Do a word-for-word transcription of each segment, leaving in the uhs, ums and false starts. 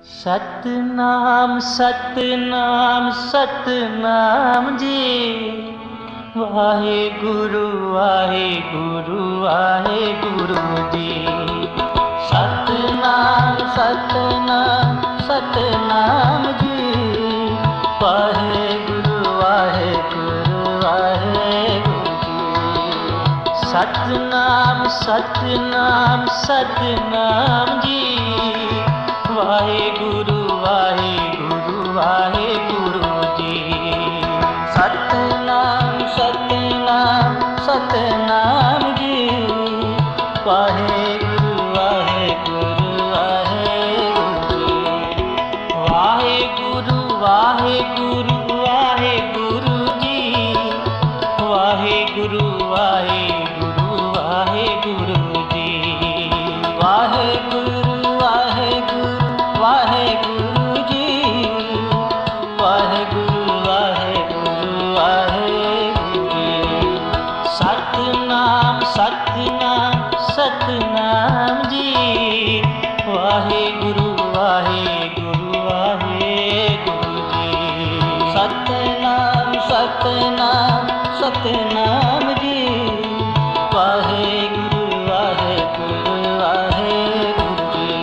ਸਤਨਾਮ ਸਤਨਾਮ ਸਤਨਾਮ ਜੀ। ਵਾਹਿਗੁਰੂ ਵਾਹਿਗੁਰੂ ਵਾਹਿਗੁਰੂ ਜੀ। ਸਤਨਾਮ ਸਤਨਾਮ ਸਤਨਾਮ ਜੀ। ਵਾਹਿਗੁਰੂ ਵਾਹਿਗੁਰੂ ਵਾਹਿਗੁਰੂ ਜੀ। ਸਤਨਾਮ ਸਤਨਾਮ ਸਤਨਾਮ ਜੀ। ਵਾਹਿਗੁਰੂ ਵਾਹਿਗੁਰੂ ਵਾਹਿਗੁਰੂ ਜੀ। ਸਤਨਾਮ ਸਤਨਾਮ ਸਤਨਾਮ ਜੀ। ਵਾਹਿਗੁਰੂ ਵਾਹਿਗੁਰੂ ਵਾਹਿਗੁਰੂ ਜੀ। ਵਾਹਿਗੁਰੂ ਵਾਹਿਗੁਰੂ ਵਾਹਿਗੁਰੂ ਜੀ। ਵਾਹਿਗੁਰੂ ਵਾਹਿਗੁਰੂ ਵਾਹਿਗੁਰੂ ਜੀ। ਵਾਹਿਗੁਰੂ ਵਾਹਿਗੁਰੂ ਵਾਹਿਗੁਰੂ ਜੀ। ਵਾਹਿਗੁਰੂ ਵਾਹਿਗੁਰੂ ਵਾਹਿਗੁਰੂ ਜੀ। ਸਤਨਾਮ ਸਤਨਾਮ ਸਤਨਾਮ ਜੀ। ਵਾਹਿਗੁਰੂ ਵਾਹਿਗੁਰੂ ਵਾਹਿਗੁਰੂ ਜੀ। ਸਤਨਾਮ ਸਤਨਾਮ ਸਤਨਾਮ ਜੀ। ਵਾਹਿਗੁਰੂ ਵਾਹਿਗੁਰੂ ਵਾਹਿਗੁਰੂ ਜੀ।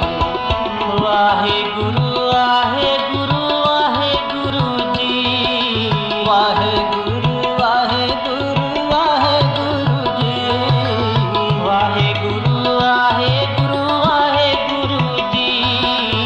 ਵਾਹਿਗੁਰੂ ਵਾਹਿਗੁਰੂ ਵਾਹਿਗੁਰੂ ਜੀ। ਵਾਹਿਗੁਰੂ ਵਾਹਿਗੁਰੂ ਵਾਹਿਗੁਰੂ ਜੀ। ਵਾਹਿਗੁਰੂ ਵਾਹਿਗੁਰੂ ਵਾਹਿਗੁਰੂ ਜੀ।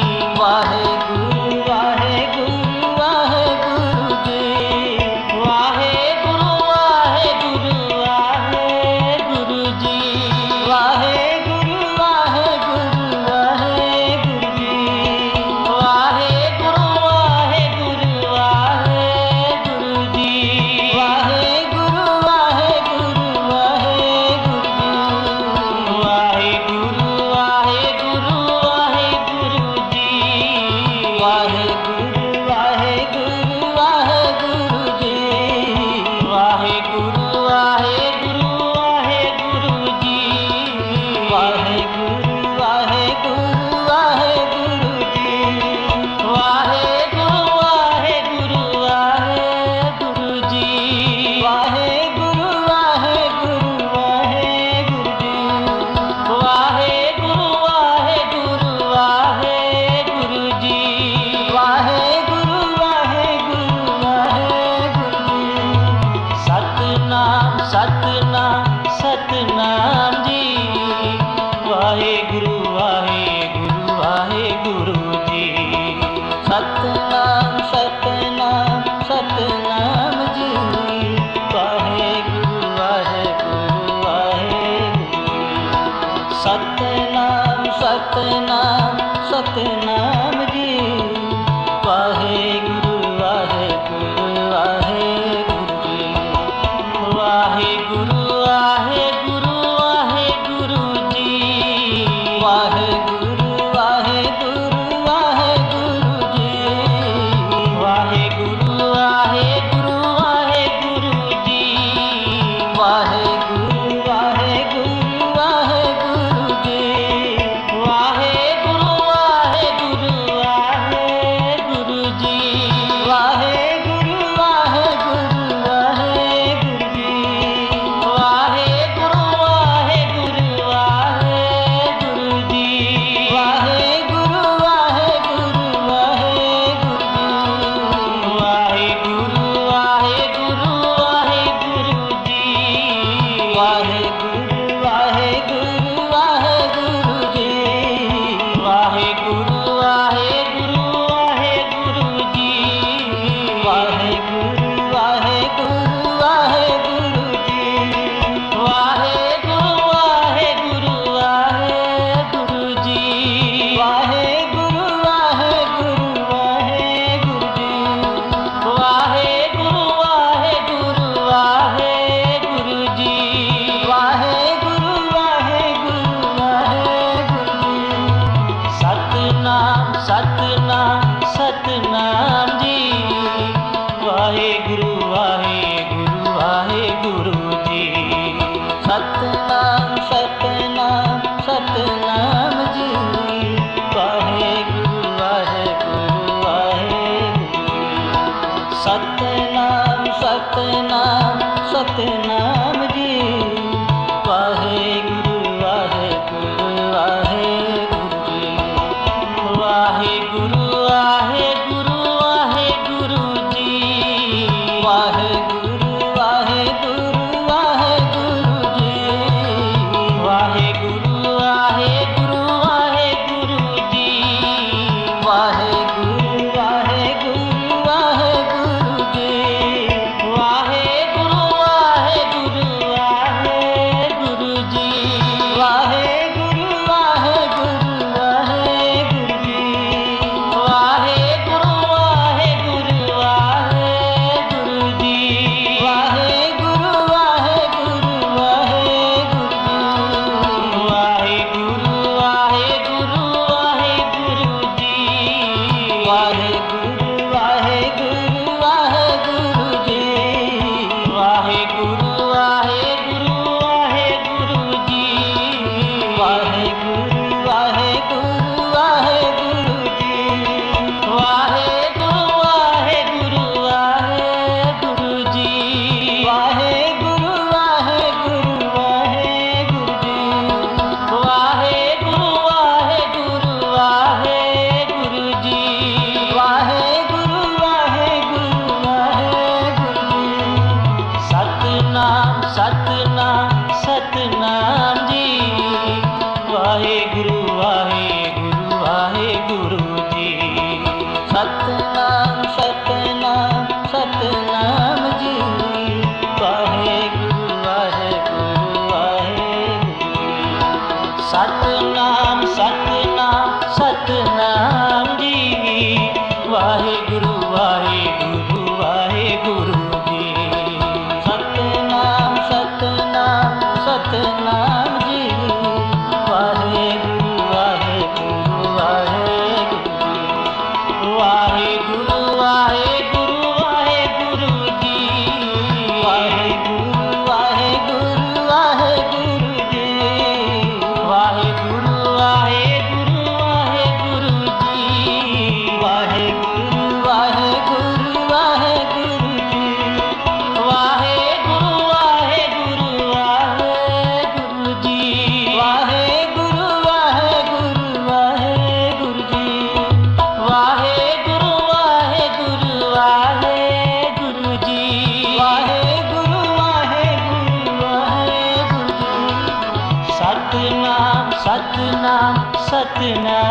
ਵਾਹਿਗੁਰੂ ਵਾਹਿਗੁਰੂ ਵਾਹਿਗੁਰੂ ਜੀ। ਵਾਹਿਗੁਰੂ ਵਾਹਿਗੁਰੂ ਵਾਹਿਗੁਰੂ ਜੀ। ਵਾਹਿਗੁਰੂ ਵਾਹਿਗੁਰੂ ਵਾਹਿਗੁਰੂ ਜੀ। ਵਾਹਿਗੁਰੂ ਵਾਹਿਗੁਰੂ ਵਾਹਿਗੁਰੂ ਜੀ। ਵਾਹਿਗੁਰੂ ਵਾਹਿਗੁਰੂ ਵਾਹਿਗੁਰੂ ਜੀ। ਵਾਹਿਗੁਰੂ ਵਾਹਿਗੁਰੂ ਵਾਹਿਗੁਰੂ ਜੀ। ਵਾਹਿਗੁਰੂ ਵਾਹਿਗੁਰੂ ਵਾਹਿਗੁਰੂ ਜੀ। ਵਾਹਿਗੁਰੂ ਵਾਹਿਗੁਰੂ ਵਾਹਿਗੁਰੂ ਜੀ। ਵਾਹਿਗੁਰੂ ਵਾਹਿਗੁਰੂ ਵਾਹਿਗੁਰੂ ਜੀ। ਵਾਹਿਗੁਰੂ ਵਾਹਿਗੁਰੂ ਵਾਹਿਗੁਰੂ ਜੀ। ਵਾਹਿਗੁਰੂ ਵਾਹਿਗੁਰੂ ਵਾਹਿਗੁਰੂ ਜੀ। ਵਾਹਿਗੁਰੂ ਵਾਹਿਗੁਰੂ ਵਾਹਿਗੁਰੂ ਜੀ। ਵਾਹਿਗੁਰੂ ਵਾਹਿਗੁਰੂ ਵਾਹਿਗੁਰੂ ਜੀ। ਸਤਨਾਮ ਸਤਨਾਮ ਸਤਨਾਮ ਜੀ। ਵਾਹਿਗੁਰੂ ਵਾਹਿਗੁਰੂ ਵਾਹਿਗੁਰੂ ਜੀ। ਸਤਨਾਮ ਸਤਨਾਮ ਸਤਨਾਮ ਜੀ। ਵਾਹਿਗੁਰੂ ਵਾਹਿਗੁਰੂ ਵਾਹਿਗੁਰੂ ਜੀ। ਸਤਨਾਮ ਸਤਨਾਮ ਸਤਨਾਮ ਜੀ। ਵਾਹਿਗੁਰੂ ਵਾਹਿਗੁਰੂ ਵਾਹਿਗੁਰੂ ਜੀ। ਵਾਹਿਗੁਰੂ ਵਾਹਿਗੁਰੂ ਵਾਹਿਗੁਰੂ ਜੀ। ਵਾਹਿਗੁਰੂ ਵਾਹਿਗੁਰੂ ਵਾਹਿਗੁਰੂ ਜੀ। ਵਾਹਿਗੁਰੂ ਵਾਹਿਗੁਰੂ ਵਾਹਿਗੁਰੂ ਜੀ। ਵਾਹਿਗੁਰੂ ਵਾਹਿਗੁਰੂ ਵਾਹਿਗੁਰੂ ਜੀ। ਵਾਹਿਗੁਰੂ ਵਾਹਿਗੁਰੂ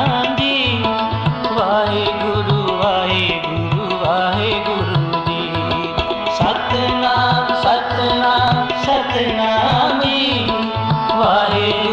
ਸਤਨਾਮ ਜੀ। ਵਾਹਿਗੁਰੂ ਵਾਹਿਗੁਰੂ ਵਾਹਿਗੁਰੂ ਜੀ। ਸਤਨਾਮ ਸਤਨਾਮ ਸਤਨਾਮ ਜੀ। ਵਾਹਿਗੁਰੂ